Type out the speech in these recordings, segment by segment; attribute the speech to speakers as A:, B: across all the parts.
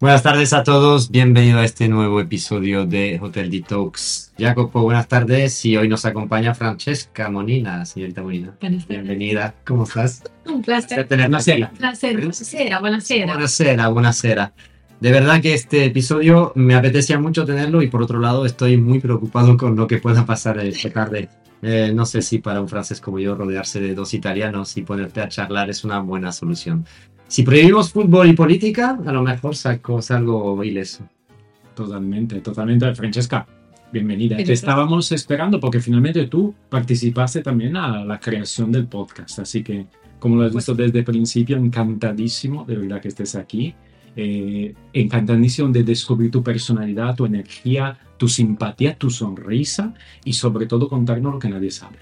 A: Buenas tardes a todos, bienvenido a este nuevo episodio de Hotel Detox. Jacopo, buenas tardes y hoy nos acompaña Francesca Monina, señorita Monina.
B: Buenas tardes.
A: Bienvenida, ¿cómo estás?
B: Un placer.
A: Tenerla aquí.
B: Un placer. Buonasera.
A: Buonasera. De verdad que este episodio me apetecía mucho tenerlo y por otro lado estoy muy preocupado con lo que pueda pasar esta tarde. No sé si para un francés como yo rodearse de dos italianos y ponerte a charlar es una buena solución. Si prohibimos fútbol y política, a lo mejor salgo ileso.
C: Totalmente. Francesca, bienvenida.
B: Gracias.
C: Te estábamos esperando porque finalmente tú participaste también a la creación del podcast. Así que, como lo has visto desde el principio, encantadísimo de verdad que estés aquí. Encantadísimo de descubrir tu personalidad, tu energía, tu simpatía, tu sonrisa y sobre todo contarnos lo que nadie sabe.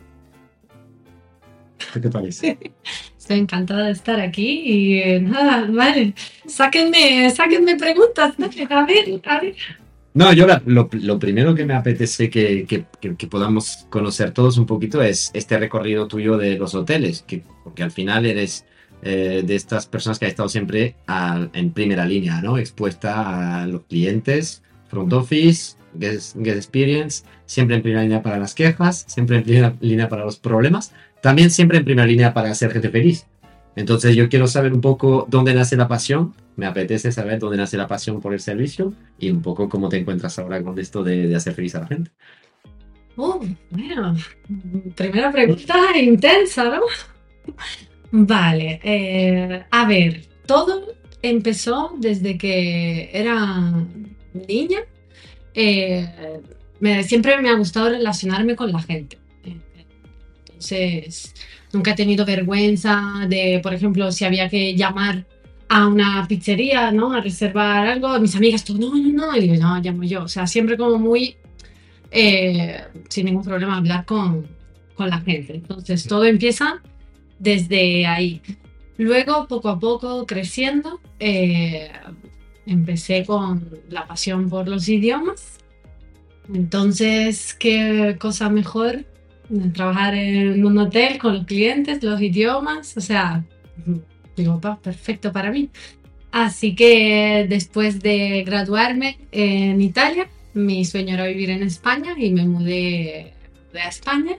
C: ¿Qué te parece?
B: Estoy encantada de estar aquí y nada, vale. Sáquenme preguntas, ¿no? A ver.
A: No, yo lo primero que me apetece que podamos conocer todos un poquito es este recorrido tuyo de los hoteles, porque al final eres de estas personas que ha estado siempre en primera línea, ¿no? Expuesta a los clientes, front office, guest experience, siempre en primera línea para las quejas, siempre en primera línea para los problemas, también siempre en primera línea para hacer gente feliz. Entonces yo quiero saber un poco dónde nace la pasión, me apetece saber dónde nace la pasión por el servicio y un poco cómo te encuentras ahora con esto de hacer feliz a la gente.
B: Bueno, primera pregunta intensa, ¿no? Vale, a ver, todo empezó desde que era niña. Siempre me ha gustado relacionarme con la gente. Entonces, nunca he tenido vergüenza de, por ejemplo, si había que llamar a una pizzería, ¿no? A reservar algo, mis amigas, todo, no, y digo, no, llamo yo. O sea, siempre como muy, sin ningún problema, hablar con la gente. Entonces, todo empieza desde ahí. Luego, poco a poco, creciendo, empecé con la pasión por los idiomas. Entonces, ¿qué cosa mejor? Trabajar en un hotel con los clientes, los idiomas, o sea, digo, perfecto para mí. Así que después de graduarme en Italia, mi sueño era vivir en España y me mudé a España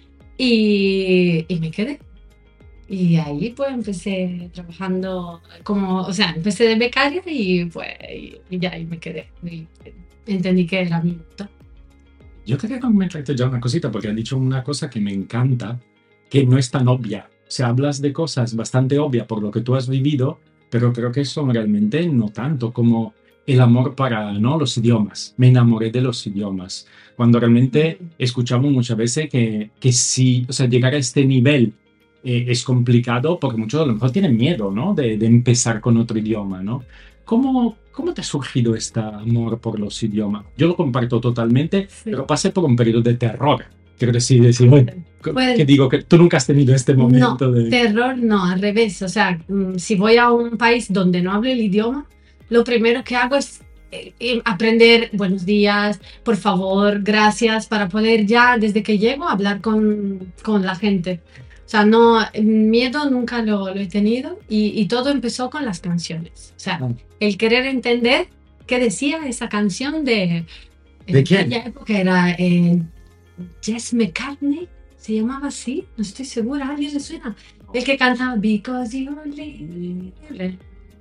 B: y me quedé. Y ahí pues empecé trabajando empecé de becaria y pues y ya ahí me quedé. Y entendí que era mi gusto.
C: Yo quería comentarte ya una cosita porque has dicho una cosa que me encanta, que no es tan obvia. O sea, hablas de cosas bastante obvias por lo que tú has vivido, pero creo que son realmente no tanto como el amor para, ¿no?, los idiomas. Me enamoré de los idiomas. Cuando realmente escuchamos muchas veces que si, o sea, llegar a este nivel es complicado porque muchos a lo mejor tienen miedo, ¿no?, de empezar con otro idioma, ¿no? ¿Cómo te ha surgido este amor por los idiomas? Yo lo comparto totalmente,
B: Sí.
C: pero pasé por un periodo de terror. Quiero decir, bueno,
B: Pues-
C: que digo que tú nunca has tenido este momento
B: No,
C: de...
B: terror no, al revés. O sea, si voy a un país donde no hablo el idioma, lo primero que hago es aprender buenos días, por favor, gracias, para poder ya desde que llego hablar con la gente. O sea, no, miedo nunca lo he tenido y todo empezó con las canciones. O sea, el querer entender qué decía esa canción
A: ¿De
B: en
A: quién?
B: aquella época era Jess McCartney, se llamaba así, no estoy segura, ¿a alguien le suena? El que cantaba Because You Live.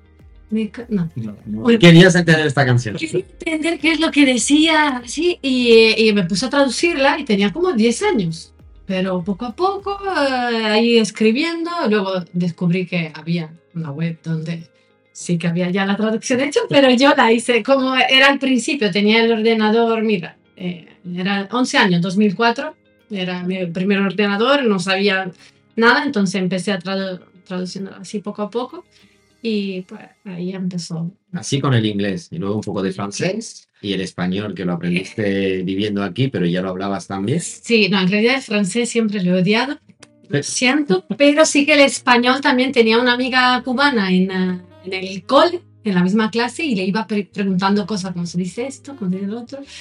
B: No.
C: No.
A: Querías entender esta canción.
B: Quería entender qué es lo que decía, así, y me puse a traducirla y tenía como 10 años. Pero poco a poco, ahí escribiendo, luego descubrí que había una web donde sí que había ya la traducción hecha, pero yo la hice como era al principio, tenía el ordenador, mira, era 11 años, 2004, era mi primer ordenador, no sabía nada, entonces empecé a traduciendo así poco a poco y pues ahí empezó.
A: Así con el inglés y luego un poco de francés y el español que lo aprendiste viviendo aquí, pero ya lo hablabas también.
B: Sí, no, en realidad el francés siempre lo he odiado, lo siento, pero sí que el español también tenía una amiga cubana en el cole, en la misma clase, y le iba preguntando cosas, ¿cómo se dice esto? ¿Cómo se dice lo otro?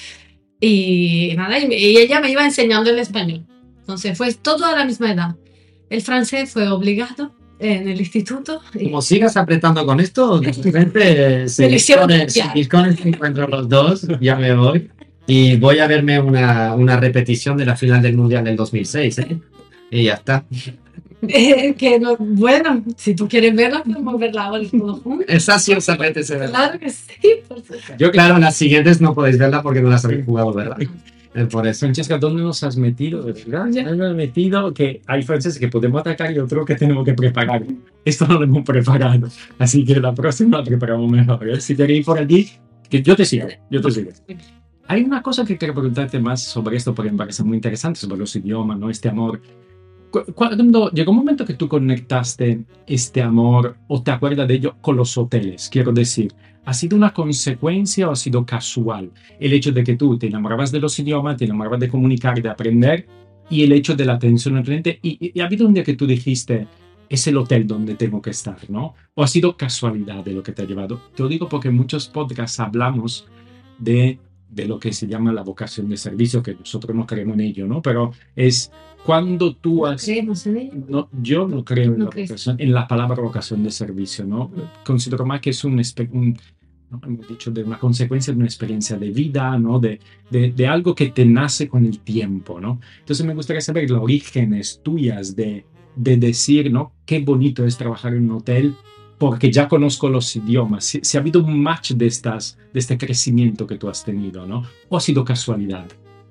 B: Y nada, y ella me iba enseñando el español. Entonces fue todo a la misma edad. El francés fue obligado en el instituto.
A: Como sigas apretando con esto, de repente seguís con el encuentro los dos, ya me voy. Y voy a verme una repetición de la final del Mundial del 2006, ¿eh? Y ya está.
B: Bueno, si tú quieres verla, podemos verla ahora todos juntos.
A: Esa sí os apetece verla.
B: Claro que sí, por supuesto.
A: Yo, claro, las siguientes no podéis verla porque no las habéis jugado, ¿verdad? Por eso.
C: Francesca, ¿dónde nos has metido? De verdad, ya nos has metido que hay franceses que podemos atacar y otro que tenemos que preparar. Esto no lo hemos preparado. Así que la próxima la preparamos mejor. ¿Eh? Si queréis por aquí, que yo te sigo. Hay una cosa que quiero preguntarte más sobre esto porque me parece muy interesante, sobre los idiomas, ¿no? Este amor. Cuando llegó un momento que tú conectaste este amor o te acuerdas de ello con los hoteles, quiero decir, ¿ha sido una consecuencia o ha sido casual el hecho de que tú te enamorabas de los idiomas, te enamorabas de comunicar, de aprender y el hecho de la atención al cliente y ha habido un día que tú dijiste es el hotel donde tengo que estar, ¿no? ¿O ha sido casualidad de lo que te ha llevado? Te lo digo porque en muchos podcasts hablamos de lo que se llama la vocación de servicio, que nosotros no creemos en ello, ¿no? Pero es cuando tú has...
B: ¿Creemos en ello?
C: No, yo no creo en, en la palabra vocación de servicio, ¿no? Considero más que es ¿no? hemos dicho, de una consecuencia de una experiencia de vida, ¿no? De algo que te nace con el tiempo, ¿no? Entonces me gustaría saber los orígenes tuyas de decir, ¿no? Qué bonito es trabajar en un hotel porque ya conozco los idiomas. Si ha habido un match de este crecimiento que tú has tenido, ¿no? ¿O ha sido casualidad?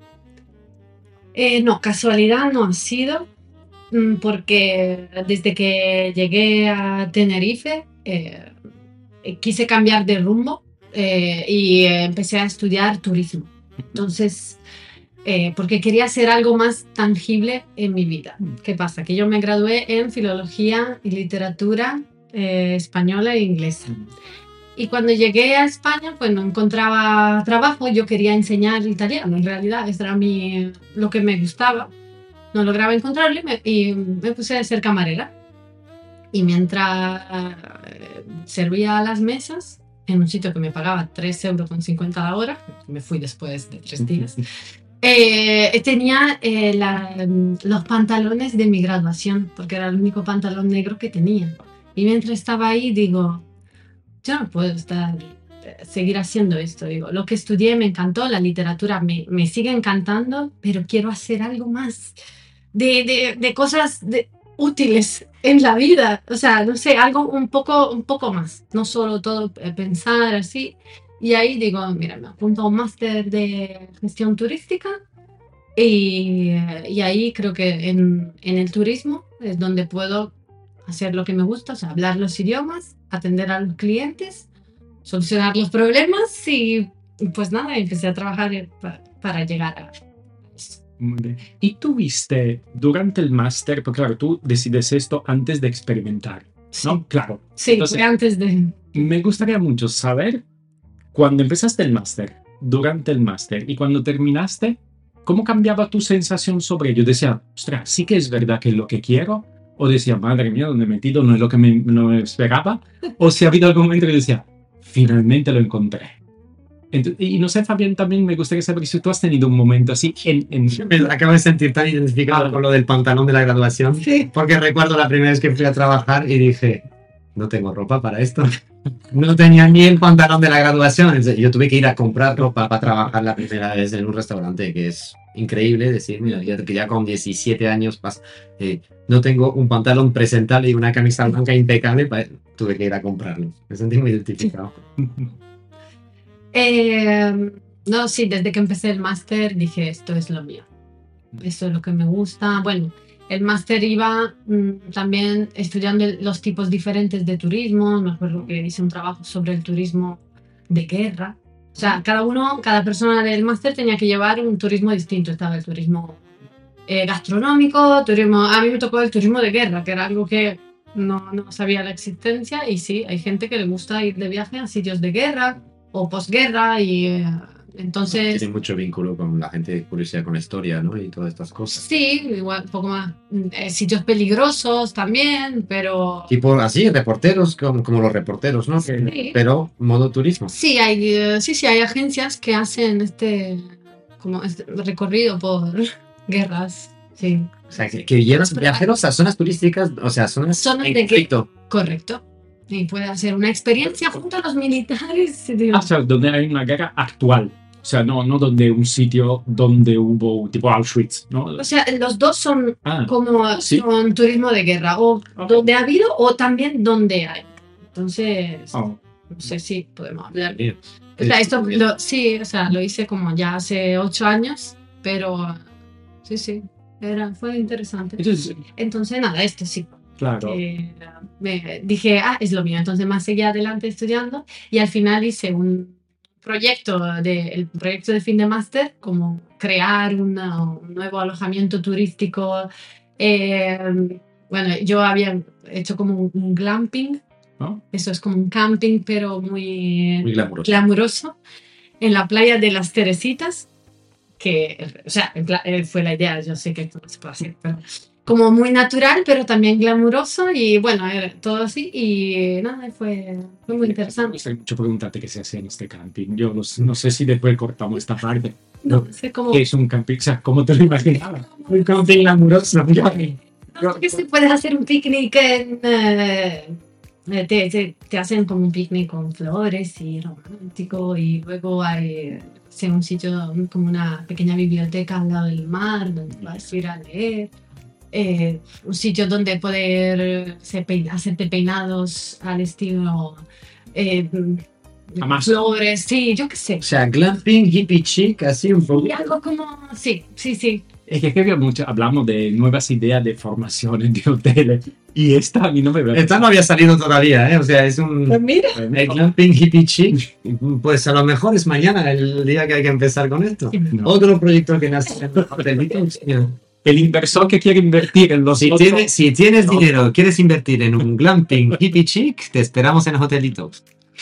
B: No, casualidad no ha sido, porque desde que llegué a Tenerife quise cambiar de rumbo y empecé a estudiar turismo. Entonces, porque quería hacer algo más tangible en mi vida. ¿Qué pasa? Que yo me gradué en Filología y Literatura española e inglesa. Y cuando llegué a España, pues no encontraba trabajo. Yo quería enseñar italiano, en realidad, eso era lo que me gustaba. No lograba encontrarlo y me puse a ser camarera. Y mientras servía a las mesas, en un sitio que me pagaba 3,50 € la hora, me fui después de 3 días, tenía los pantalones de mi graduación, porque era el único pantalón negro que tenía. Y mientras estaba ahí, digo, yo no puedo seguir haciendo esto. Digo, lo que estudié me encantó, la literatura me sigue encantando, pero quiero hacer algo más de cosas útiles en la vida. O sea, no sé, algo un poco más. No solo todo pensar así. Y ahí digo, mira, me apunto a un máster de gestión turística y ahí creo que en el turismo es donde puedo hacer lo que me gusta, o sea, hablar los idiomas, atender a los clientes, solucionar los problemas y pues nada, empecé a trabajar para llegar a eso.
C: Muy bien. ¿Y tuviste durante el máster, porque claro, tú decides esto antes de experimentar, ¿no?
B: Sí.
C: Claro.
B: Sí, entonces, antes de...
C: Me gustaría mucho saber, cuando empezaste el máster, durante el máster y cuando terminaste, ¿cómo cambiaba tu sensación sobre ello? Decía, ostras, sí que es verdad que es lo que quiero. O decía, madre mía, ¿dónde he metido? No es lo que me esperaba. O si ha habido algún momento que decía, finalmente lo encontré. Entonces, y no sé, Fabián, también me gustaría saber si tú has tenido un momento así
A: Me acabo de sentir tan identificado con lo del pantalón de la graduación.
B: Sí.
A: Porque recuerdo la primera vez que fui a trabajar y dije, no tengo ropa para esto. No tenía ni el pantalón de la graduación. Yo tuve que ir a comprar ropa para trabajar la primera vez en un restaurante, que es increíble decir, mira, que ya con 17 años no tengo un pantalón presentable y una camisa blanca impecable, tuve que ir a comprarlo. Me sentí muy identificado.
B: No, sí, desde que empecé el máster dije, esto es lo mío. Esto es lo que me gusta. Bueno, el máster iba también estudiando los tipos diferentes de turismo. Me acuerdo que hice un trabajo sobre el turismo de guerra. O sea, cada persona del máster tenía que llevar un turismo distinto. Estaba el turismo gastronómico, a mí me tocó el turismo de guerra, que era algo que no sabía la existencia. Y sí, hay gente que le gusta ir de viaje a sitios de guerra o posguerra y... Entonces,
A: tiene mucho vínculo con la gente de curiosidad con la historia, ¿no? Y todas estas cosas.
B: Sí, igual un poco más. Sitios peligrosos también, pero...
A: Tipo así, reporteros, como los reporteros, ¿no?
B: Sí.
A: Pero modo turismo.
B: Sí, hay agencias que hacen este recorrido por guerras. sí.
A: O sea, que llevas viajeros a zonas turísticas, o sea, zonas
B: Zonas
A: en
B: de que-
A: conflicto.
B: Correcto. Y puede hacer una experiencia junto a los militares.
C: O sea, donde hay una guerra actual. O sea, no donde un sitio donde hubo tipo Auschwitz, ¿no?
B: O sea, los dos son
C: Ah,
B: como
C: sí.
B: son turismo de guerra, o
C: Ok.
B: donde ha habido o también donde hay. Entonces,
C: oh,
B: no sé si podemos hablar.
A: Bien.
B: O sea, esto sí, o sea, lo hice como ya hace 8 años, pero sí, fue interesante.
C: entonces,
B: Nada, esto sí.
C: claro.
B: Me dije, es lo mío. Entonces más seguí adelante estudiando y al final hice un proyecto el proyecto de fin de máster, como crear un nuevo alojamiento turístico. Bueno, yo había hecho como un glamping.
C: ¿No?
B: Eso es como un camping, pero
A: Muy
B: muy
A: glamuroso.
B: glamuroso, en la playa de las Teresitas, que, o sea, fue la idea, yo sé que esto no se puede hacer, pero como muy natural, pero también glamuroso, y bueno, era todo así, y nada, fue muy
C: Me
B: interesante.
C: gusta mucho preguntarte qué se hace en este camping. Yo no sé si después cortamos esta parte.
B: No sé cómo...
C: ¿Qué es un camping? O sea, ¿cómo te lo imaginabas? Un camping glamuroso.
B: Que se puede hacer un picnic te hacen como un picnic con flores y romántico, y luego hay un sitio como una pequeña biblioteca al lado del mar donde vas a ir a leer, un sitio donde poder hacerte peinados al estilo
C: Jamás.
B: flores, sí, yo qué sé.
A: O sea, glamping, hippie chic, así un poco.
B: Y algo como, sí.
C: Es que había mucho, hablamos de nuevas ideas de formaciones de hoteles y esta a mí no me ve.
A: Esta no había salido todavía, ¿eh? O sea, es un...
B: Mira.
A: El glamping hippie chic, pues a lo mejor es mañana el día que hay que empezar con esto.
C: No.
A: Otro proyecto que nace en los hotelitos.
C: El inversor que quiere invertir en los otros-
A: Si tienes
C: No.
A: dinero, quieres invertir en un glamping hippie chic, te esperamos en hotelitos.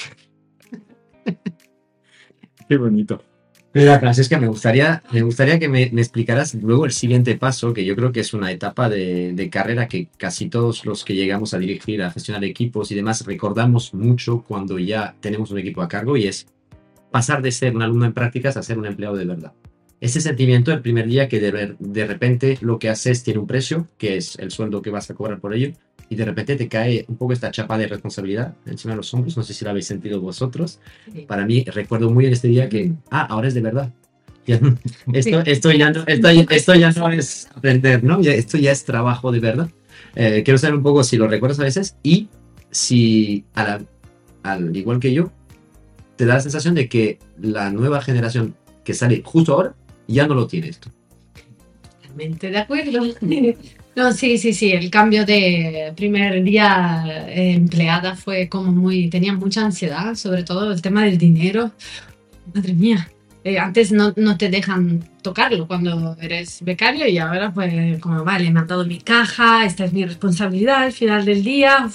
C: Qué bonito.
A: Mira, Francesca, me gustaría que me explicaras luego el siguiente paso, que yo creo que es una etapa de carrera que casi todos los que llegamos a dirigir, a gestionar equipos y demás, recordamos mucho cuando ya tenemos un equipo a cargo, y es pasar de ser un alumno en prácticas a ser un empleado de verdad. Ese sentimiento el primer día que de repente lo que haces tiene un precio, que es el sueldo que vas a cobrar por ello, y de repente te cae un poco esta chapa de responsabilidad encima de los hombros. No sé si lo habéis sentido vosotros. Para mí, recuerdo muy bien este día que, ahora es de verdad. Ya, esto ya no es aprender, ¿no? Esto ya es trabajo de verdad. Quiero saber un poco si lo recuerdas a veces, y si, al igual que yo, te da la sensación de que la nueva generación que sale justo ahora ya no lo tiene esto.
B: Totalmente de acuerdo. No, sí, el cambio de primer día empleada fue como tenía mucha ansiedad, sobre todo el tema del dinero. Madre mía, antes no te dejan tocarlo cuando eres becario, y ahora pues como vale, me han dado mi caja, esta es mi responsabilidad al final del día.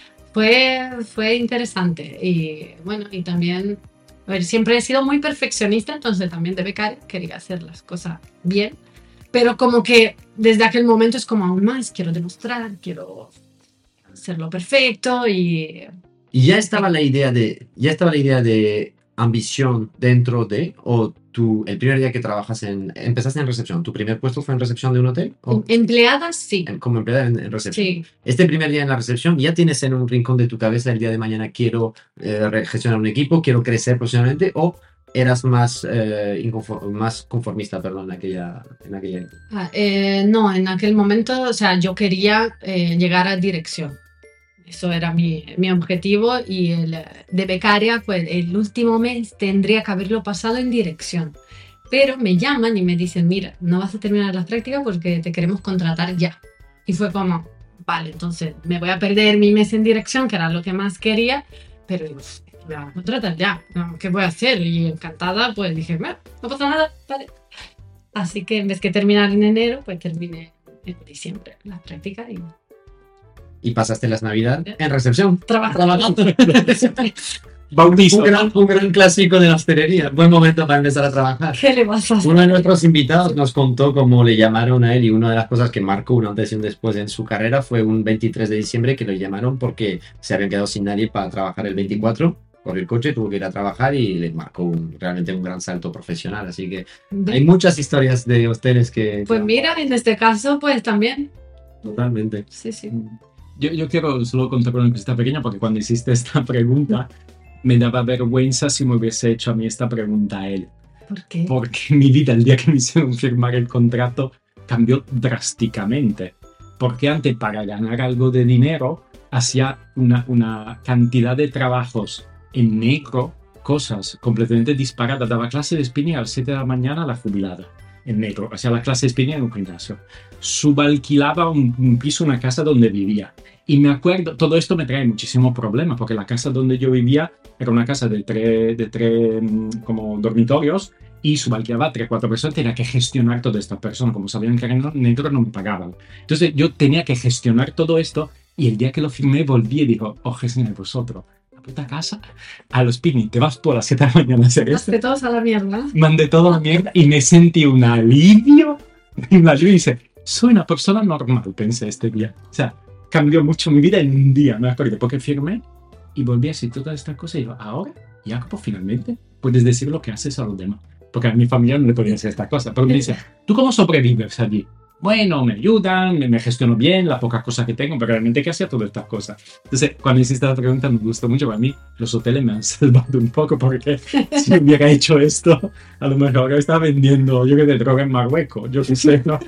B: Fue interesante, y bueno, y también, a ver, siempre he sido muy perfeccionista, entonces también de becario quería hacer las cosas bien. Pero como que desde aquel momento es como aún más, quiero demostrar, quiero hacerlo perfecto, y
A: ¿Y ya estaba la idea de ambición dentro de, o tú, el primer día que empezaste en recepción, tu primer puesto fue en recepción de un hotel? ¿O
B: empleadas sí.
A: como empleada en recepción?
B: Sí,
A: Este primer día en la recepción, ¿ya tienes en un rincón de tu cabeza el día de mañana quiero gestionar un equipo, quiero crecer profesionalmente, o eras más conformista, perdón, en aquella época?
B: no, en aquel momento, o sea, yo quería llegar a dirección. Eso era mi objetivo, y de becaria, pues el último mes tendría que haberlo pasado en dirección. Pero me llaman y me dicen, mira, no vas a terminar las prácticas porque te queremos contratar ya. Y fue como, vale, entonces me voy a perder mi mes en dirección, que era lo que más quería, pero me van a contratar ya, ¿no? ¿Qué voy a hacer? Y encantada, pues dije, no pasa nada, vale. Así que en vez que terminar en enero, pues terminé en diciembre las prácticas
A: Y pasaste las navidades en recepción.
B: trabajando.
C: Bautizo.
A: Un gran clásico de la hostelería. Buen momento para empezar a trabajar.
B: ¿Qué le vas a hacer?
A: Uno de nuestros invitados nos contó cómo le llamaron a él, y una de las cosas que marcó un antes y un después en su carrera fue un 23 de diciembre que lo llamaron porque se habían quedado sin nadie para trabajar el 24, cogió el coche, tuvo que ir a trabajar y le marcó realmente un gran salto profesional. Así que
B: Ve.
A: hay muchas historias de hosteles que...
B: Pues mira, en este caso, pues también.
A: Totalmente.
B: Sí, sí.
C: Yo quiero solo contar una cosita pequeña porque cuando hiciste esta pregunta me daba vergüenza si me hubiese hecho a mí esta pregunta a él.
B: ¿Por qué?
C: Porque mi vida, el día que me hicieron firmar el contrato, cambió drásticamente. Porque antes, para ganar algo de dinero, hacía una cantidad de trabajos en negro, cosas completamente disparadas. Daba clase de spinning a las 7 de la mañana a la jubilada, en negro. Hacía la clase de spinning en un gimnasio. Subalquilaba un piso, una casa donde vivía. Y me acuerdo, todo esto me trae muchísimos problemas, porque la casa donde yo vivía era una casa de tres como dormitorios, y subalquilaba a 3-4 personas. Tenía que gestionar todas estas personas. Como sabían que era negro, no me pagaban. Entonces yo tenía que gestionar todo esto, y el día que lo firmé volví y dijo, oh, gestionad vosotros la puta casa, a los picnic, te vas tú a las 7 de la mañana a hacer esto.
B: Mandaste todos a la mierda.
C: Mandé todo a la mierda y me sentí un alivio. Y dice, soy una persona normal, pensé este día. O sea, cambió mucho mi vida en un día, me acuerdo, porque firmé y volví a decir todas estas cosas. Y digo, ahora, Jacopo, finalmente puedes decir lo que haces a los demás. Porque a mi familia no le podía hacer estas cosas. Pero me dice, ¿tú cómo sobrevives allí? Bueno, me ayudan, me gestiono bien, las pocas cosas que tengo, pero realmente ¿qué hacía todas estas cosas? Entonces, cuando hiciste la pregunta me gustó mucho. Para mí, los hoteles me han salvado un poco, porque si hubiera hecho esto, a lo mejor estaba vendiendo, yo que sé, droga en Marruecos, yo qué sé, ¿no?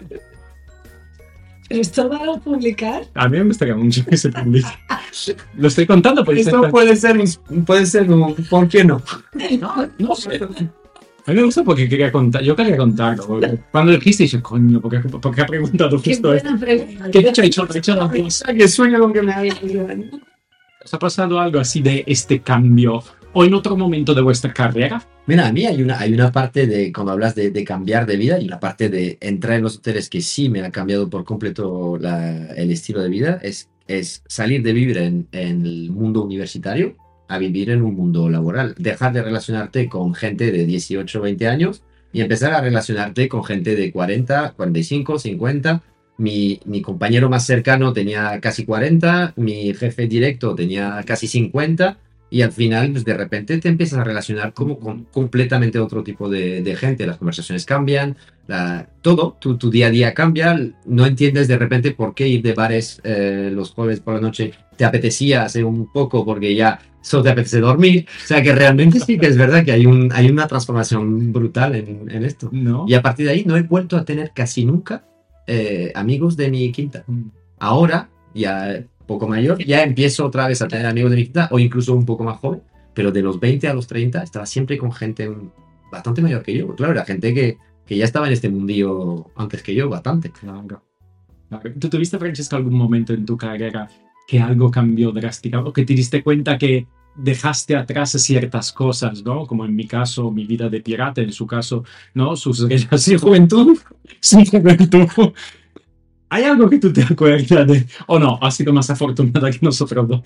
B: ¿Pero esto va a publicar?
C: A mí me gustaría mucho que se publique. Lo estoy contando, pues...
A: Esto puede ser un... ¿Por qué no?
C: No sé. A mí me gusta porque quería contar, yo quería contarlo. Porque cuando dijiste, dije, coño, ¿por qué ha preguntado
B: Qué
C: justo esto?
B: buena pregunta.
C: Que de hecho he hecho la cosa.
A: Que sueño con que me haga...
C: ¿Os ha pasado algo así de este cambio? ¿O en otro momento de vuestra carrera?
A: Mira, a mí hay una parte de, cuando hablas de cambiar de vida, y una parte de entrar en los hoteles que sí me ha cambiado por completo el estilo de vida, es salir de vivir en el mundo universitario a vivir en un mundo laboral. Dejar de relacionarte con gente de 18 o 20 años y empezar a relacionarte con gente de 40, 45, 50. Mi compañero más cercano tenía casi 40, mi jefe directo tenía casi 50. Y al final, pues de repente te empiezas a relacionar como con completamente otro tipo de gente. Las conversaciones cambian, todo, tu día a día cambia. No entiendes de repente por qué ir de bares los jueves por la noche te apetecía hacer un poco porque ya solo te apetece dormir. O sea que realmente sí que es verdad que hay una transformación brutal en esto.
C: ¿No?
A: Y a partir de ahí no he vuelto a tener casi nunca amigos de mi quinta. Ahora ya... poco mayor, ya empiezo otra vez a tener amigos de mi quinta, o incluso un poco más joven, pero de los 20 a los 30 estaba siempre con gente bastante mayor que yo. Claro, era gente que ya estaba en este mundillo antes que yo, bastante.
C: Claro. ¿Tú tuviste, Francesca, algún momento en tu carrera que algo cambió drásticamente o que te diste cuenta que dejaste atrás ciertas cosas, ¿no? Como en mi caso, mi vida de pirata, en su caso, ¿no? Sus relaciones, juventud, su juventud. ¿Hay algo que tú te acuerdas de? ¿O no? ¿Has sido más afortunada que nosotros dos?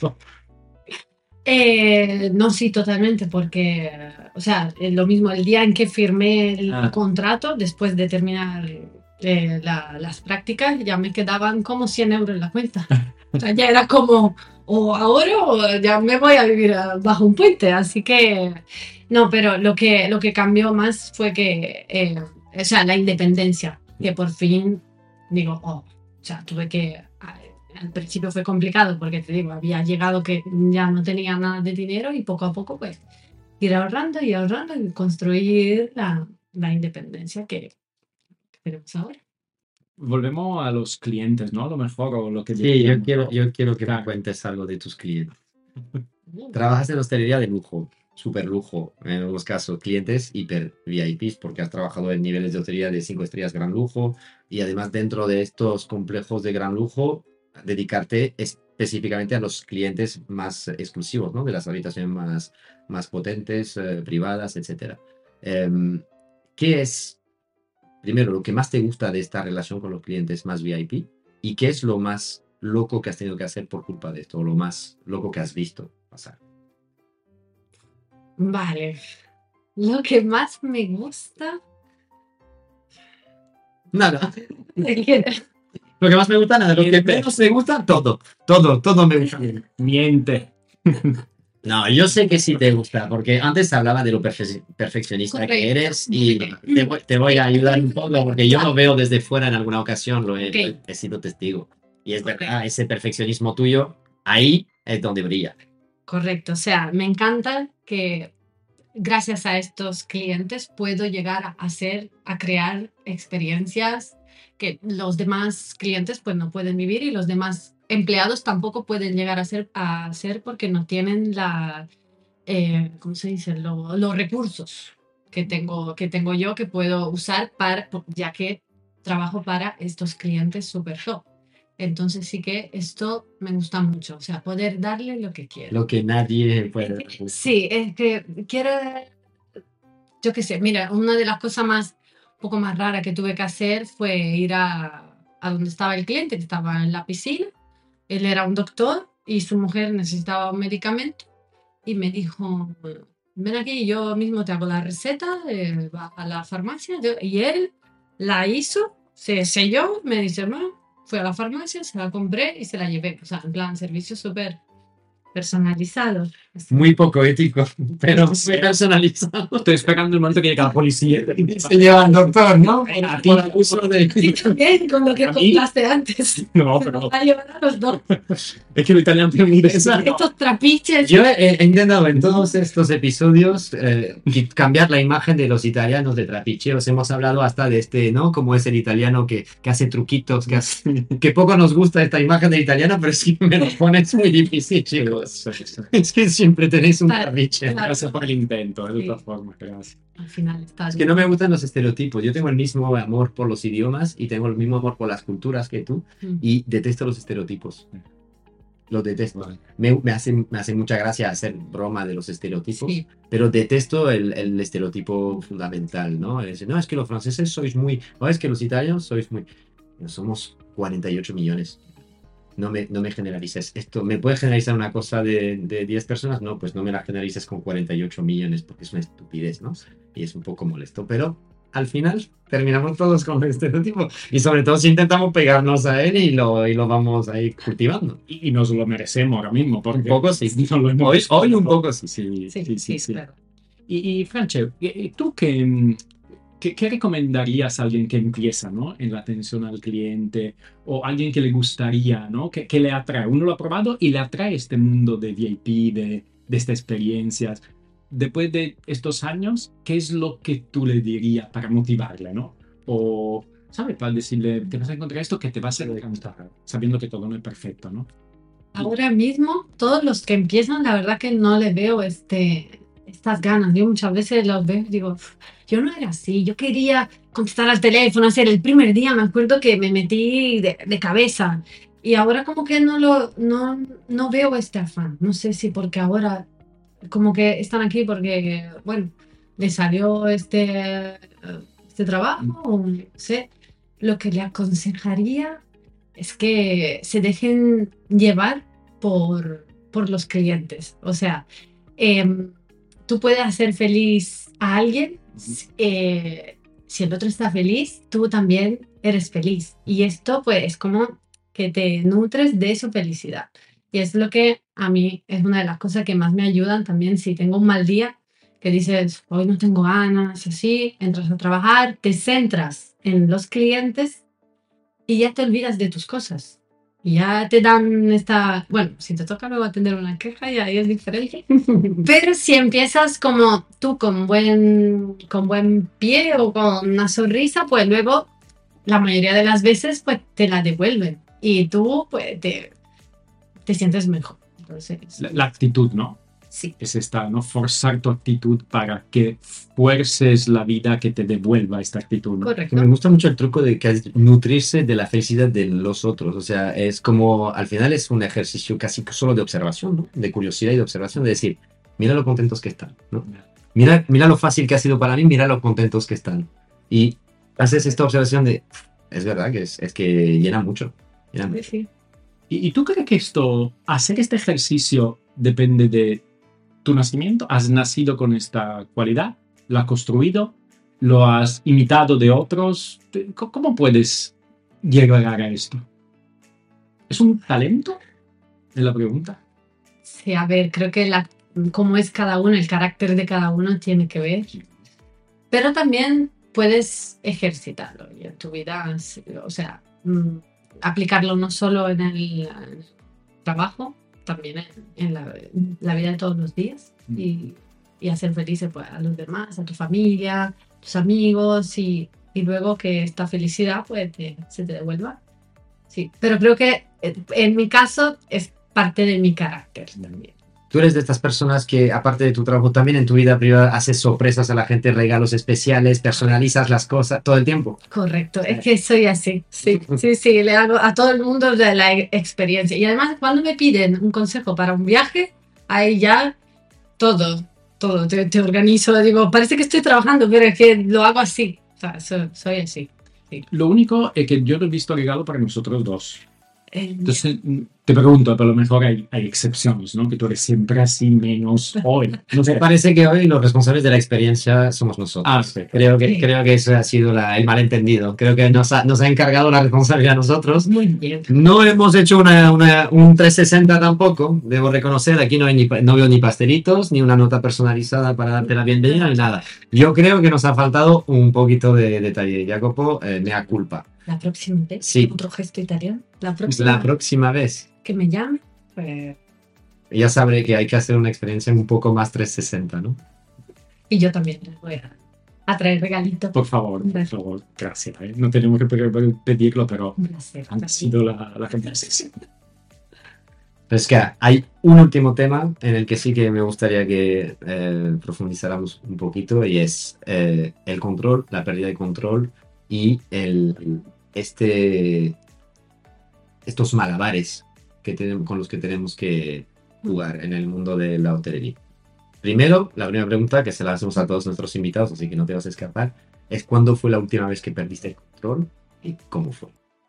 B: No, sí, totalmente, porque, o sea, lo mismo, el día en que firmé el contrato, después de terminar las prácticas, ya me quedaban como 100 euros en la cuenta. O sea, ya era como, o ahora o ya me voy a vivir bajo un puente, así que, no, pero lo que cambió más fue que, o sea, la independencia, que por fin, digo, o sea, tuve que... Al principio fue complicado porque, te digo, había llegado que ya no tenía nada de dinero y poco a poco, pues, ir ahorrando y construir la independencia que tenemos ahora.
C: Volvemos a los clientes, ¿no? A lo mejor, o lo que...
A: Sí, yo quiero que me cuentes algo de tus clientes. Trabajas en hostelería de lujo, súper lujo, en algunos casos, clientes hiper VIPs, porque has trabajado en niveles de hostelería de 5 estrellas gran lujo, y además dentro de estos complejos de gran lujo, dedicarte específicamente a los clientes más exclusivos, ¿no? De las habitaciones más potentes, privadas, etc. ¿Qué es, primero, lo que más te gusta de esta relación con los clientes más VIP? ¿Y qué es lo más loco que has tenido que hacer por culpa de esto? O lo más loco que has visto pasar.
B: Vale. Lo que más me gusta...
A: Nada. Lo que más me gusta, nada. Lo que menos me gusta, todo. Todo me gusta.
C: Miente.
A: No, yo sé que sí te gusta, porque antes hablaba de lo perfeccionista que
B: Correcto.
A: eres y te voy a ayudar un poco, porque yo lo veo desde fuera en alguna ocasión, he sido testigo. Y es verdad, ese perfeccionismo tuyo, ahí es donde brilla.
B: Correcto, o sea, me encanta que gracias a estos clientes puedo llegar a hacer, a crear experiencias que los demás clientes pues no pueden vivir y los demás empleados tampoco pueden llegar a hacer porque no tienen ¿cómo se dice? Los recursos que tengo yo que puedo usar ya que trabajo para estos clientes super top. Entonces sí que esto me gusta mucho, o sea, poder darle lo que quiero.
A: Lo que nadie puede.
B: Sí, es que quiero, yo qué sé, mira, una de las cosas un poco más raras que tuve que hacer fue ir a donde estaba el cliente, que estaba en la piscina. Él era un doctor y su mujer necesitaba un medicamento y me dijo, ven aquí, yo mismo te hago la receta, va a la farmacia. Y él la hizo, se selló, me dice, bueno, fui a la farmacia, se la compré y se la llevé. O sea, en plan, servicio súper personalizado.
A: Muy poco ético, pero muy personalizado.
C: Estoy esperando el momento que llegue la policía.
A: Se lleva al doctor, ¿no?
C: A ti.
A: Por abuso de...
B: Sí, también, con lo que
C: A mí-
B: contaste antes.
C: No,
B: Se
C: pero
B: nos va a llevar a los dos.
C: es que lo italiano tiene un
A: Exacto.
B: Estos trapiches.
A: Yo he intentado en todos estos episodios cambiar la imagen de los italianos de trapicheos. Hemos hablado hasta de este, ¿no? Como es el italiano que hace truquitos, que poco nos gusta esta imagen del italiano, pero si me lo pones muy difícil, chicos. Es que siempre tenéis un
B: Claro,
A: trapiche.
B: claro.
C: Gracias por el intento, de
B: Sí.
C: todas formas, gracias.
B: Al final está
A: Es que no me gustan los estereotipos. Yo tengo el mismo amor por los idiomas y tengo el mismo amor por las culturas que tú y detesto los estereotipos. Los detesto.
C: Vale.
A: Me hace mucha gracia hacer broma de los estereotipos,
B: Sí.
A: pero detesto el estereotipo fundamental, ¿no? No, es que los franceses sois muy... O es que los italianos sois muy... Somos 48 millones. No me generalices. Esto, ¿me puede generalizar una cosa de 10 personas? No, pues no me la generalices con 48 millones porque es una estupidez, ¿no? Y es un poco molesto, pero al final terminamos todos con el estereotipo y sobre todo si intentamos pegarnos a él y lo vamos ahí cultivando.
C: Y nos lo merecemos ahora mismo, porque
A: Un poco sí.
C: no lo hemos
A: Hoy un poco sí.
C: Sí.
B: Claro.
C: Y Franche, ¿tú qué recomendarías a alguien que empieza, ¿no? En la atención al cliente o alguien que le gustaría, ¿no? Que le atrae. Uno lo ha probado y le atrae este mundo de VIP, de estas experiencias. Después de estos años, ¿qué es lo que tú le dirías para motivarle, ¿no? O, ¿sabes? Para decirle, te vas a encontrar esto que te va a hacer encantar, sabiendo que todo no es perfecto, ¿no?
B: Ahora mismo, todos los que empiezan, la verdad que no les veo estas ganas. Yo muchas veces los veo y digo, yo no era así, yo quería contestar al teléfono, hacer el primer día, me acuerdo que me metí de cabeza y ahora como que no veo este afán. No sé si porque ahora como que están aquí porque, bueno, les salió este trabajo o no sé. Lo que le aconsejaría es que se dejen llevar por los clientes. O sea, tú puedes hacer feliz a alguien, si el otro está feliz, tú también eres feliz. Y esto pues es como que te nutres de su felicidad. Y es lo que a mí es una de las cosas que más me ayudan también si tengo un mal día, que dices, hoy no tengo ganas, así, entras a trabajar, te centras en los clientes y ya te olvidas de tus cosas. Y ya te dan bueno, si te toca luego atender una queja, ya ahí es diferente. Pero si empiezas como tú con buen pie o con una sonrisa, pues luego la mayoría de las veces pues te la devuelven y tú pues te sientes mejor. Entonces,
C: La actitud, ¿no?
B: sí.
C: Es esta, ¿no? Forzar tu actitud para que fuerces la vida que te devuelva esta actitud, ¿no?
B: Correcto.
A: Me gusta mucho el truco de que es nutrirse de la felicidad de los otros. O sea, es como, al final es un ejercicio casi solo de observación, ¿no? De curiosidad y de observación, de decir, mira lo contentos que están, ¿no? Mira lo fácil que ha sido para mí, mira lo contentos que están. Y haces esta observación de, es verdad que es que llena mucho. Llena mucho.
B: Sí.
C: ¿Y tú crees que hacer este ejercicio depende de tu nacimiento? ¿Has nacido con esta cualidad? ¿Lo has construido? ¿Lo has imitado de otros? ¿Cómo puedes llegar a esto? ¿Es un talento? Es la pregunta.
B: Sí, a ver, creo que cómo es cada uno, el carácter de cada uno tiene que ver. Pero también puedes ejercitarlo y en tu vida, o sea, aplicarlo no solo en el trabajo, también en la vida de todos los días y hacer felices pues, a los demás, a tu familia, a tus amigos y luego que esta felicidad pues, se te devuelva. Sí, pero creo que en mi caso es parte de mi carácter también.
A: Tú eres de estas personas que, aparte de tu trabajo, también en tu vida privada haces sorpresas a la gente, regalos especiales, personalizas las cosas todo el tiempo.
B: Correcto, es que soy así. Sí, le hago a todo el mundo de la experiencia. Y además, cuando me piden un consejo para un viaje, ahí ya todo, te organizo. Digo, parece que estoy trabajando, pero es que lo hago así. O sea, soy así. Sí.
C: Lo único es que yo lo he visto regalo para nosotros dos. Entonces, te pregunto, pero a lo mejor hay excepciones, ¿no? Que tú eres siempre así, menos hoy. No sé.
A: Parece que hoy los responsables de la experiencia somos nosotros.
C: Sí.
A: Creo que eso ha sido el malentendido. Creo que nos ha encargado la responsabilidad a nosotros.
B: Muy bien.
A: No hemos hecho un 360 tampoco, debo reconocer. Aquí no veo ni pastelitos, ni una nota personalizada para darte la bienvenida, ni nada. Yo creo que nos ha faltado un poquito de detalle. Jacopo, mea culpa.
B: La próxima vez,
A: sí.
B: Otro gesto italiano. La
A: próxima vez
B: que me llame, pues...
A: ya sabré que hay que hacer una experiencia un poco más 360, ¿no?
B: Y yo también les voy a traer regalitos.
C: Por favor, gracias. No tenemos que pedirlo, pero ha sido la conversación.
A: Es que hay un último tema en el que sí que me gustaría que profundizáramos un poquito y es el control, la pérdida de control y estos malabares con los que tenemos que jugar en el mundo de la hotelería. Primero, la primera pregunta que se la hacemos a todos nuestros invitados, así que no te vas a escapar, es ¿cuándo fue la última vez que perdiste el control y cómo fue?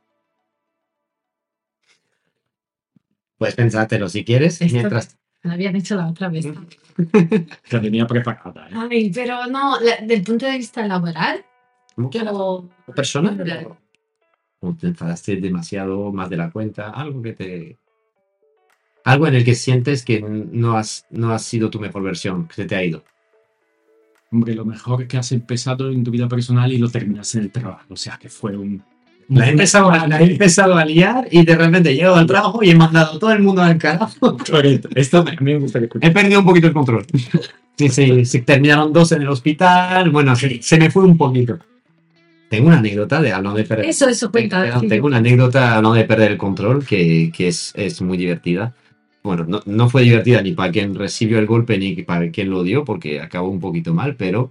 A: Puedes pensártelo si quieres, mientras...
B: Me lo habían hecho la otra vez.
C: La tenía preparada.
B: Ay, pero no, del punto de vista laboral.
A: ¿Cómo que o personal? ¿O te enfadaste demasiado, más de la cuenta? Algo en el que sientes que no has sido tu mejor versión, que se te ha ido.
C: Hombre, lo mejor que has empezado en tu vida personal y lo terminas en el trabajo. O sea, que fue
A: La he empezado a liar y de repente llego al trabajo y he mandado a todo el mundo al carajo.
C: Correcto. Esto a mí me gusta que
A: he perdido un poquito el control. Sí, terminaron 2 en el hospital. Bueno, se me fue un poquito. Tengo una anécdota de hablando de perder.
B: Eso cuenta.
A: Tengo una anécdota hablando de perder el control que es muy divertida. Bueno, no fue divertida ni para quien recibió el golpe ni para quien lo dio, porque acabó un poquito mal, pero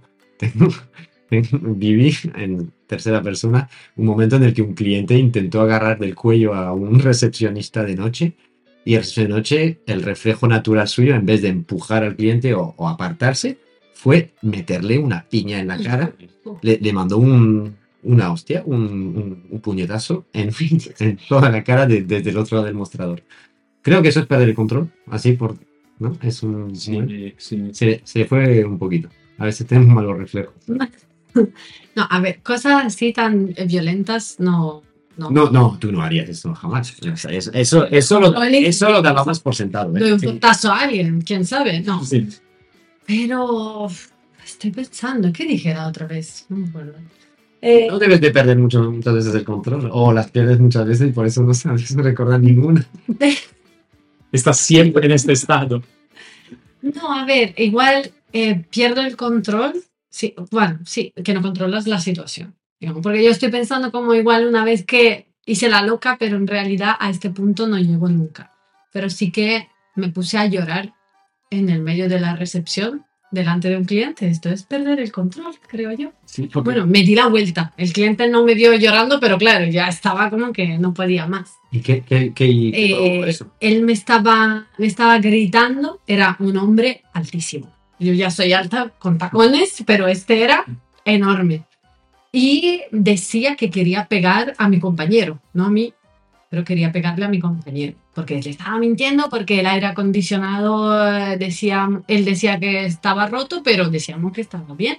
A: viví en tercera persona un momento en el que un cliente intentó agarrar del cuello a un recepcionista de noche y el de noche, el reflejo natural suyo, en vez de empujar al cliente o apartarse, fue meterle una piña en la cara. Le mandó una hostia, un puñetazo en toda la cara desde el otro lado del mostrador. Creo que eso es perder el control, así ¿no? Es un...
C: Sí.
A: Se fue un poquito. A veces tenemos malos reflejos.
B: No, a ver, cosas así tan violentas, no.
A: No, tú no harías eso jamás. Eso lo dábamos por sentado.
B: Doy un puntazo a alguien, quién sabe, no.
C: Sí.
B: Pero estoy pensando, ¿qué dije la otra vez? No me acuerdo.
A: No debes de perder muchas veces el control, o las pierdes muchas veces y por eso no sabes recordar ninguna.
C: Estás siempre en este estado.
B: No, a ver, igual pierdo el control. Sí, bueno, sí, que no controlas la situación. Digamos, porque yo estoy pensando como igual una vez que hice la loca, pero en realidad a este punto no llego nunca. Pero sí que me puse a llorar en el medio de la recepción delante de un cliente. Esto es perder el control, creo yo.
C: Sí, porque...
B: Bueno, me di la vuelta. El cliente no me vio llorando, pero claro, ya estaba como que no podía más.
A: ¿Y qué eso?
B: Él me estaba gritando. Era un hombre altísimo. Yo ya soy alta con tacones, pero este era enorme. Y decía que quería pegar a mi compañero, no a mí, pero quería pegarle a mi compañero. Porque le estaba mintiendo, porque el aire acondicionado él decía que estaba roto, pero decíamos que estaba bien.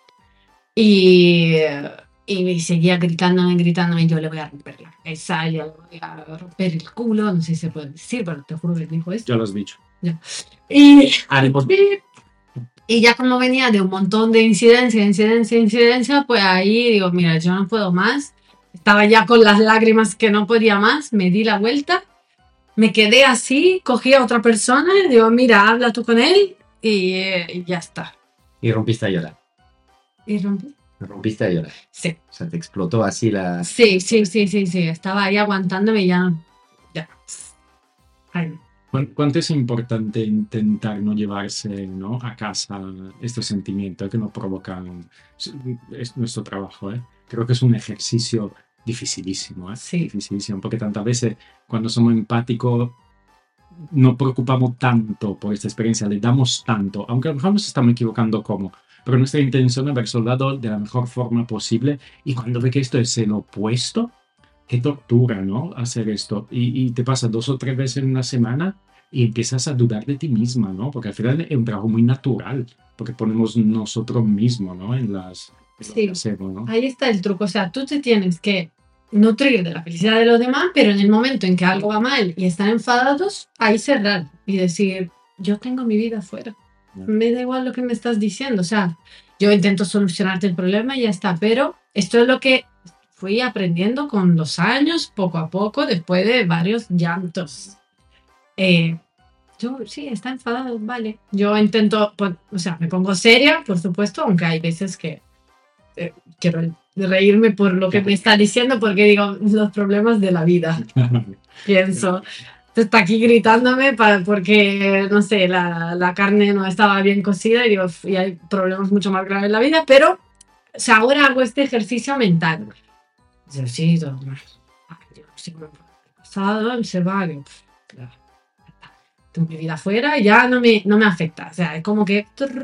B: Y seguía gritándome, y yo le voy a romper la cabeza, yo le voy a romper el culo, no sé si se puede decir, pero te juro que dijo esto.
C: Ya lo has dicho.
B: Ya. Y,
C: Haremos
B: y ya como venía de un montón de incidencia, pues ahí digo, mira, yo no puedo más. Estaba ya con las lágrimas que no podía más, me di la vuelta, me quedé así, cogí a otra persona y digo, mira, habla tú con él y ya está.
A: Y rompiste a llorar.
B: Y rompí.
A: Rompiste a llorar.
B: Sí.
A: O sea, te explotó así la...
B: Sí. Estaba ahí aguantándome y ya. Ay.
C: ¿Cuánto es importante intentar no llevarse, ¿no?, a casa estos sentimientos que nos provocan es nuestro trabajo, ¿eh? Creo que es un ejercicio dificilísimo, ¿eh?
B: Sí.
C: Dificilísimo, porque tantas veces cuando somos empáticos nos preocupamos tanto por esta experiencia, le damos tanto, aunque a lo mejor nos estamos equivocando como, pero nuestra intención es haber soldado de la mejor forma posible, y cuando ve que esto es el opuesto, qué tortura, ¿no?, hacer esto. Y te pasa 2 o 3 veces en una semana y empiezas a dudar de ti misma, ¿no? Porque al final es un trabajo muy natural, porque ponemos nosotros mismos, ¿no?, en lo
B: Sí.
C: que hacemos, ¿no?
B: Ahí está el truco. O sea, tú te tienes que nutrir de la felicidad de los demás, pero en el momento en que algo va mal y están enfadados, ahí cerrar y decir, yo tengo mi vida afuera. Me da igual lo que me estás diciendo. O sea, yo intento solucionarte el problema y ya está. Pero esto es lo que fui aprendiendo con los años, poco a poco, después de varios llantos. Yo, sí, está enfadado, vale. Yo intento, o sea, me pongo seria, por supuesto, aunque hay veces que quiero reírme por lo que me está diciendo, porque digo, los problemas de la vida. Pienso, está aquí gritándome porque, no sé, la carne no estaba bien cocida y digo, y hay problemas mucho más graves en la vida, pero, o sea, ahora hago este ejercicio mental. Yo, sí, yo no sé cómo ha pasado, se va, digo, ya, tengo mi vida afuera y ya no me afecta. O sea, es como que...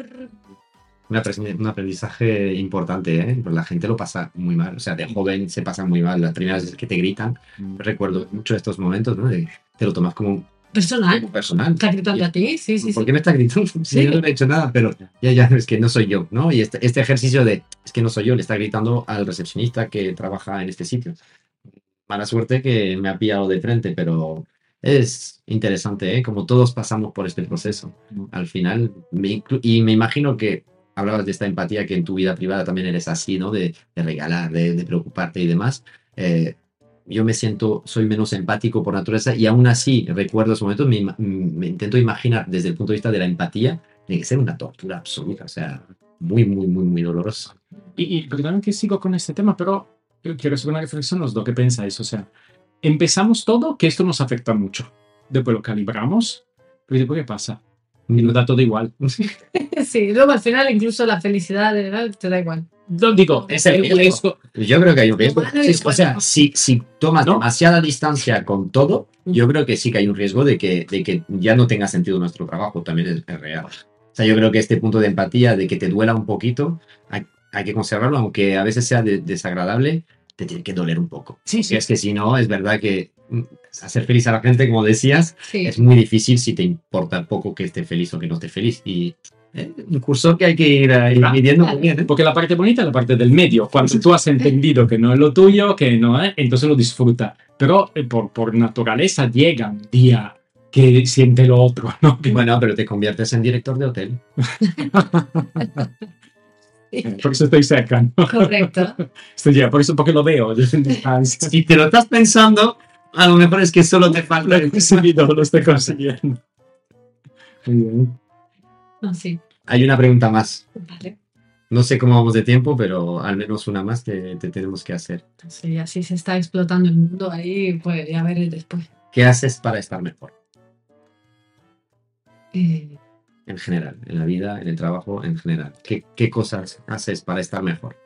A: Un aprendizaje importante, ¿eh? Pues la gente lo pasa muy mal. O sea, de joven se pasa muy mal. Las primeras veces que te gritan, recuerdo mucho estos momentos, ¿no? Te lo tomas como
B: personal.
A: ¿Está
B: gritando a ti? Sí.
A: ¿Por qué me está gritando? Sí, yo no he hecho nada, pero ya, es que no soy yo, ¿no? Y este ejercicio de, es que no soy yo, le está gritando al recepcionista que trabaja en este sitio. Mala suerte que me ha pillado de frente, pero es interesante, ¿eh? Como todos pasamos por este proceso. Al final, y me imagino que hablabas de esta empatía, que en tu vida privada también eres así, ¿no? De regalar, de preocuparte y demás. Yo soy menos empático por naturaleza, y aún así recuerdo esos momentos, me intento imaginar desde el punto de vista de la empatía, tiene que ser una tortura absoluta, o sea, muy doloroso.
C: Y perdón que sigo con este tema, pero quiero hacer una reflexión los dos. ¿Qué pensáis? O sea, empezamos todo que esto nos afecta mucho, después lo calibramos, pero después ¿qué pasa? Y nos da todo igual.
B: Sí, luego al final incluso la felicidad te da igual.
C: No digo,
A: Es el riesgo. Yo creo que hay un riesgo. O sea, si tomas demasiada distancia con todo, yo creo que sí que hay un riesgo de que ya no tenga sentido nuestro trabajo, también es real. O sea, yo creo que este punto de empatía, de que te duela un poquito, hay que conservarlo, aunque a veces sea desagradable, te tiene que doler un poco.
C: Sí.
A: Es que si no, es verdad que hacer feliz a la gente, como decías,
B: sí,
A: es muy difícil si te importa poco que esté feliz o que no esté feliz. Y un curso que hay que ir midiendo muy bien, ¿eh?
C: Porque la parte bonita es la parte del medio. Cuando tú has entendido que no es lo tuyo, que no es, entonces lo disfruta. Pero por naturaleza llega un día que siente lo otro, ¿no?
A: Bueno, pero te conviertes en director de hotel.
C: Por eso estoy cerca, ¿no?
B: Correcto.
C: Por eso, porque lo veo desde distancia.
A: Si te lo estás pensando, a lo mejor es que solo te falta.
C: Lo he conseguido, lo estoy consiguiendo. Muy bien.
B: No, sí.
A: Hay una pregunta más.
B: Vale.
A: No sé cómo vamos de tiempo, pero al menos una más que te tenemos que hacer.
B: Sí, así se está explotando el mundo ahí, pues ya veré después.
A: ¿Qué haces para estar mejor?
B: Eh,
A: En general, en la vida, en el trabajo, en general. ¿Qué cosas haces para estar mejor?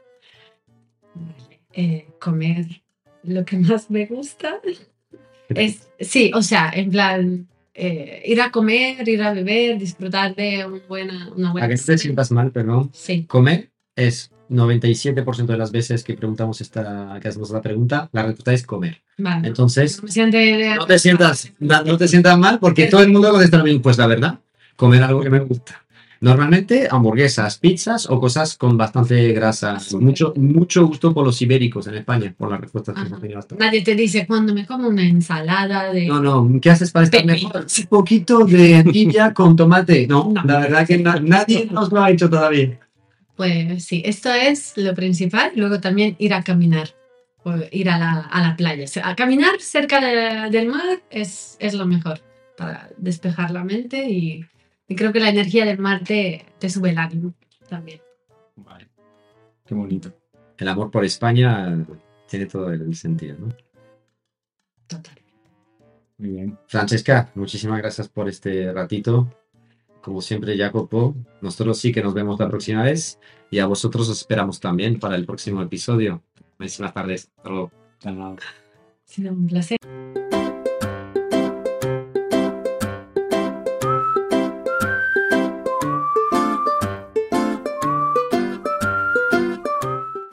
B: comer lo que más me gusta. Sí, o sea, en plan, ir a comer, ir a beber, disfrutar de una buena
A: Para que no te sientas mal, perdón.
B: Sí.
A: Comer es 97% de las veces que preguntamos que hacemos la pregunta, la respuesta es comer.
B: Vale.
A: Entonces,
B: no
A: te sientas mal porque todo el mundo contesta lo mismo. Pues la verdad, comer algo que me gusta. Normalmente hamburguesas, pizzas o cosas con bastante grasa. Mucho gusto por los ibéricos en España, por las respuestas que hemos tenido hasta ahora.
B: Nadie te dice cuando me como una ensalada de...
A: No, ¿qué haces para estar mejor?
B: pepinos.
A: Un poquito de endivia con tomate. No,
B: No.
A: la verdad que nadie nos lo ha hecho todavía.
B: Pues sí, esto es lo principal. Luego también ir a caminar, o ir a la playa. O sea, a caminar cerca del mar es lo mejor para despejar la mente y creo que la energía del mar te sube el ánimo también.
C: Vale. Qué bonito.
A: El amor por España tiene todo el sentido, ¿no?
B: Total.
C: Muy bien.
A: Francesca, muchísimas gracias por este ratito. Como siempre, Jacopo, nosotros sí que nos vemos la próxima vez y a vosotros os esperamos también para el próximo episodio. Buenísimas tardes. Hasta luego.
C: Chao.
B: Ha sido un placer.